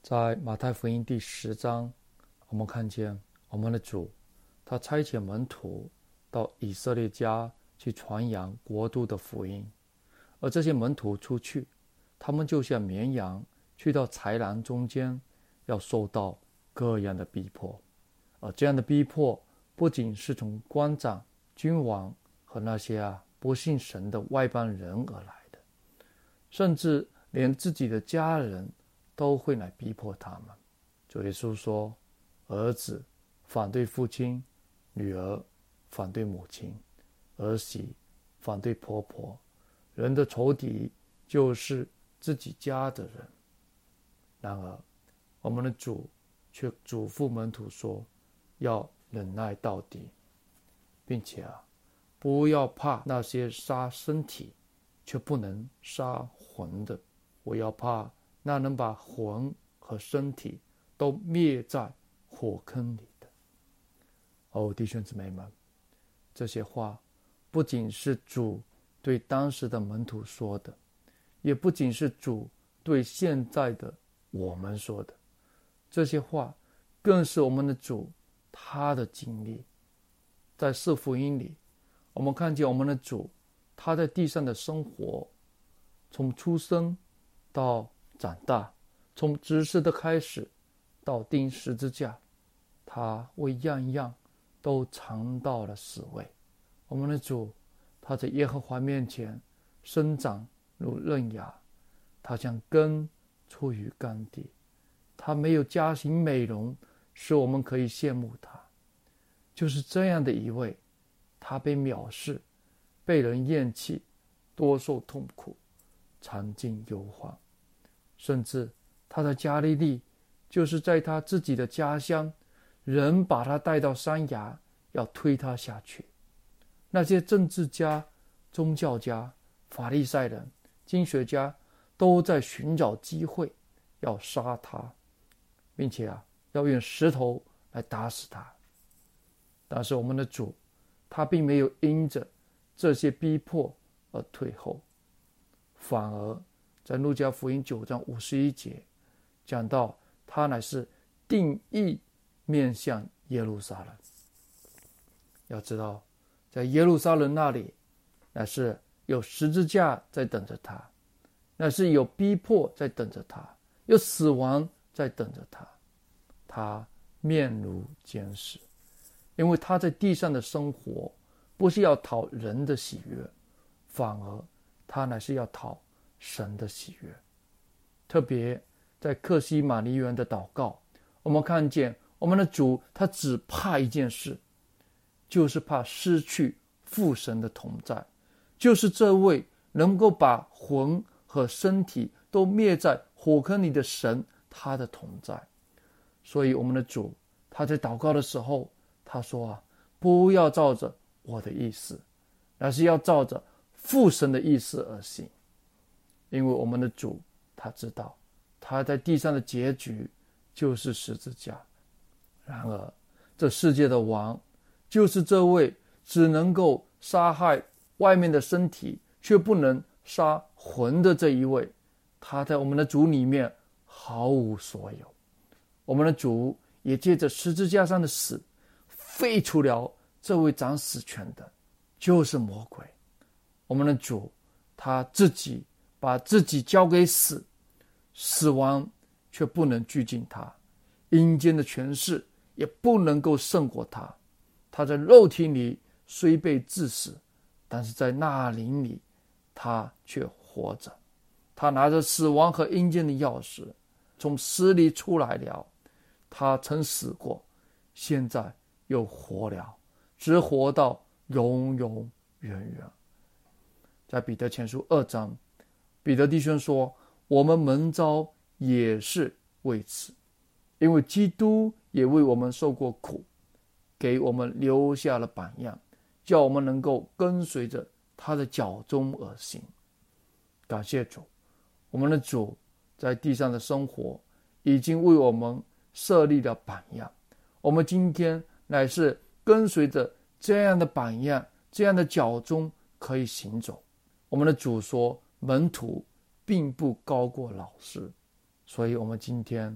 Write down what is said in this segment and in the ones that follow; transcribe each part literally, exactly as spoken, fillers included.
在马太福音第十章，我们看见我们的主，他差遣门徒到以色列家去传扬国度的福音。而这些门徒出去，他们就像绵羊去到豺狼中间，要受到各样的逼迫。而这样的逼迫不仅是从官长、君王和那些啊不信神的外邦人而来的，甚至连自己的家人都会来逼迫他们。主耶稣说，儿子反对父亲，女儿反对母亲，儿媳反对婆婆，人的仇敌就是自己家的人。然而我们的主却嘱咐门徒说，要忍耐到底，并且啊，不要怕那些杀身体却不能杀魂的，我要怕那能把魂和身体都灭在火坑里的。哦，弟兄姊妹们，这些话不仅是主对当时的门徒说的，也不仅是主对现在的我们说的，这些话更是我们的主他的经历。在四福音里，我们看见我们的主他在地上的生活，从出生到长大，从执事的开始到钉十字架，他为样样都尝到了死味。我们的主他在耶和华面前生长如嫩芽，他像根出于干地，他没有家型美容使我们可以羡慕他。就是这样的一位，他被藐视，被人厌弃，多受痛苦，尝尽忧患。甚至他在加利利，就是在他自己的家乡，人把他带到山崖，要推他下去。那些政治家、宗教家、法利赛人、经学家都在寻找机会要杀他，并且啊，要用石头来打死他。但是我们的主，他并没有因着这些逼迫而退后，反而在路加福音九章五十一节讲到，他乃是定义面向耶路撒冷。要知道，在耶路撒冷那里，乃是有十字架在等着他，乃是有逼迫在等着他，有死亡在等着他。他面如坚石，因为他在地上的生活不是要讨人的喜悦，反而他乃是要讨神的喜悦。特别在客西马尼园的祷告，我们看见我们的主他只怕一件事，就是怕失去父神的同在，就是这位能够把魂和身体都灭在火坑里的神，他的同在。所以我们的主他在祷告的时候，他说啊，不要照着我的意思，而是要照着父神的意思而行。因为我们的主他知道，他在地上的结局就是十字架。然而这世界的王，就是这位只能够杀害外面的身体，却不能杀魂的这一位，他在我们的主里面毫无所有。我们的主也借着十字架上的死，废除了这位掌死权的，就是魔鬼。我们的主他自己把自己交给死，死亡却不能拘禁他，阴间的权势也不能够胜过他。他在肉体里虽被治死，但是在那灵里他却活着。他拿着死亡和阴间的钥匙，从死里出来了。他曾死过，现在又活了，直活到永永远远。在彼得前书二章，彼得弟兄说，我们蒙召也是为此，因为基督也为我们受过苦，给我们留下了榜样，叫我们能够跟随着他的脚中而行。感谢主，我们的主在地上的生活已经为我们设立了榜样，我们今天乃是跟随着这样的榜样，这样的脚中可以行走。我们的主说，门徒并不高过老师，所以我们今天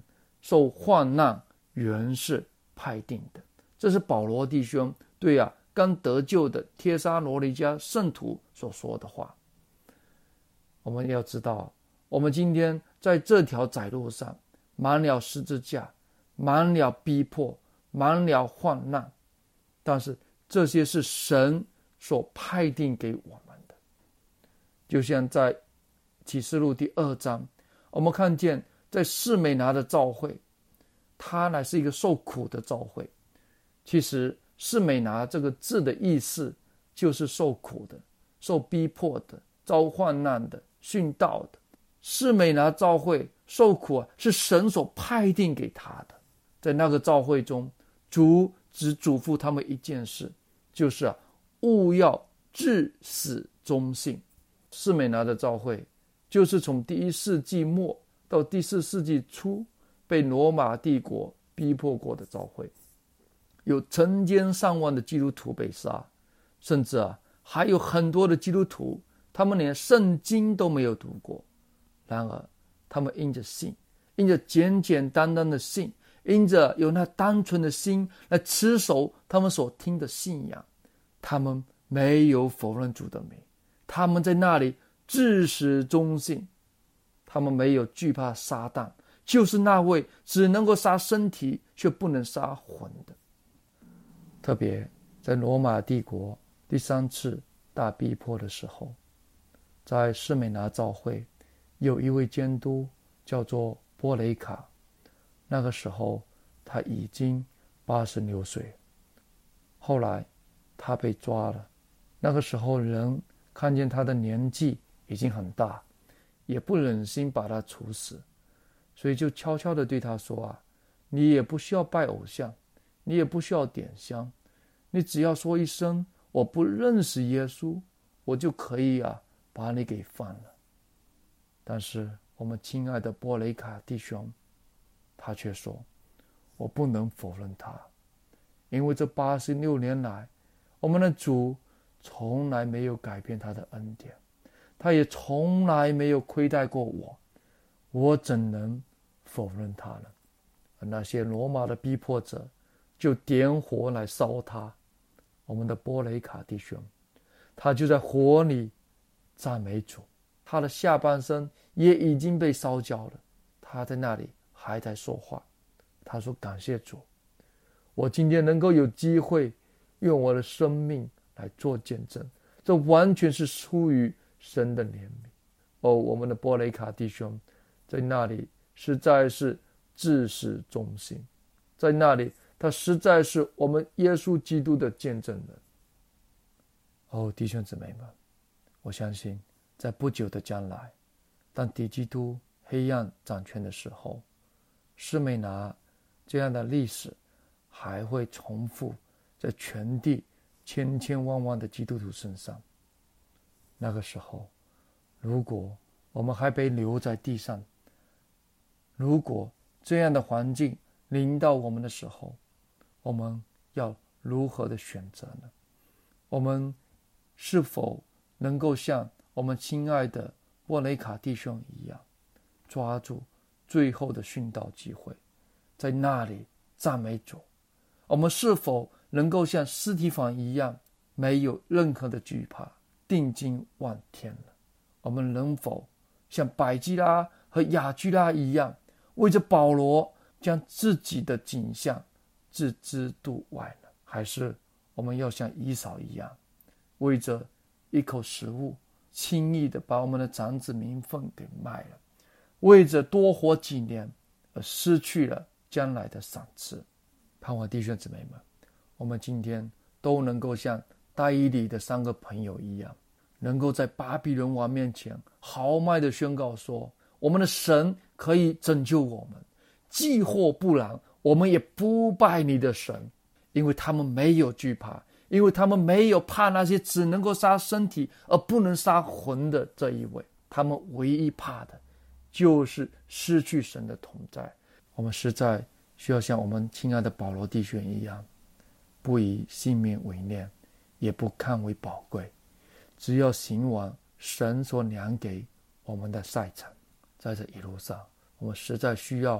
受患难原是派定的。这是保罗弟兄对啊刚得救的帖撒罗尼迦圣徒所说的话。我们要知道，我们今天在这条窄路上，满了十字架，满了逼迫，满了患难，但是这些是神所派定给我们的。就像在启示录第二章，我们看见在士美拿的召会，它乃是一个受苦的召会。其实士美拿这个字的意思就是受苦的，受逼迫的，遭患难的，殉道的。士美拿召会受苦啊，是神所派定给他的。在那个召会中，主只嘱咐他们一件事，就是啊，务要至死忠信。士美拿的召会就是从第一世纪末到第四世纪初被罗马帝国逼迫过的召会，有成千上万的基督徒被杀，甚至啊还有很多的基督徒他们连圣经都没有读过，然而他们因着信，因着简简单单的信，因着有那单纯的心来持守他们所听的信仰，他们没有否认主的名，他们在那里至死忠信，他们没有惧怕撒旦，就是那位只能够杀身体却不能杀魂的。特别在罗马帝国第三次大逼迫的时候，在士美拿教会有一位监督叫做波雷卡，那个时候他已经八十六岁，后来他被抓了。那个时候人看见他的年纪已经很大，也不忍心把他处死，所以就悄悄地对他说啊，你也不需要拜偶像，你也不需要点香，你只要说一声我不认识耶稣，我就可以啊把你给放了。但是我们亲爱的波雷卡弟兄，他却说，我不能否认他，因为这八十六年来，我们的主从来没有改变他的恩典，他也从来没有亏待过我，我怎能否认他呢？而那些罗马的逼迫者就点火来烧他。我们的波雷卡弟兄，他就在火里赞美主，他的下半身也已经被烧焦了，他在那里还在说话。他说，感谢主，我今天能够有机会用我的生命来做见证，这完全是出于神的怜悯。哦，我们的波雷卡弟兄在那里实在是至死忠心，在那里他实在是我们耶稣基督的见证人。哦，弟兄姊妹们，我相信在不久的将来，当敌基督黑暗掌权的时候，士美拿这样的历史还会重复在全地千千万万的基督徒身上。那个时候，如果我们还被留在地上，如果这样的环境临到我们的时候，我们要如何的选择呢？我们是否能够像我们亲爱的波雷卡弟兄一样，抓住最后的殉道机会，在那里赞美主？我们是否能够像司提反一样，没有任何的惧怕，定睛望天呢？我们能否像百基拉和雅居拉一样，为着保罗将自己的景象置之度外呢？还是我们要像以扫一样，为着一口食物轻易的把我们的长子名分给卖了，为着多活几年而失去了将来的赏赐？盼望弟兄姊妹们，我们今天都能够像大伊里的三个朋友一样，能够在巴比伦王面前豪迈的宣告说，我们的神可以拯救我们，既或不然，我们也不拜你的神。因为他们没有惧怕，因为他们没有怕那些只能够杀身体而不能杀魂的这一位，他们唯一怕的就是失去神的同在。我们实在需要像我们亲爱的保罗弟兄一样，不以性命为念，也不看为宝贵，只要行完神所量给我们的赛程。在这一路上，我们实在需要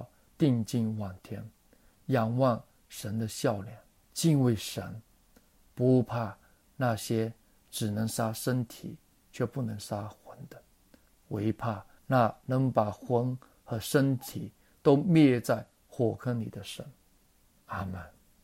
定睛望天，仰望神的笑脸，敬畏神，不怕那些只能杀身体却不能杀魂的，唯怕那能把魂和身体都灭在火坑里的神。阿们。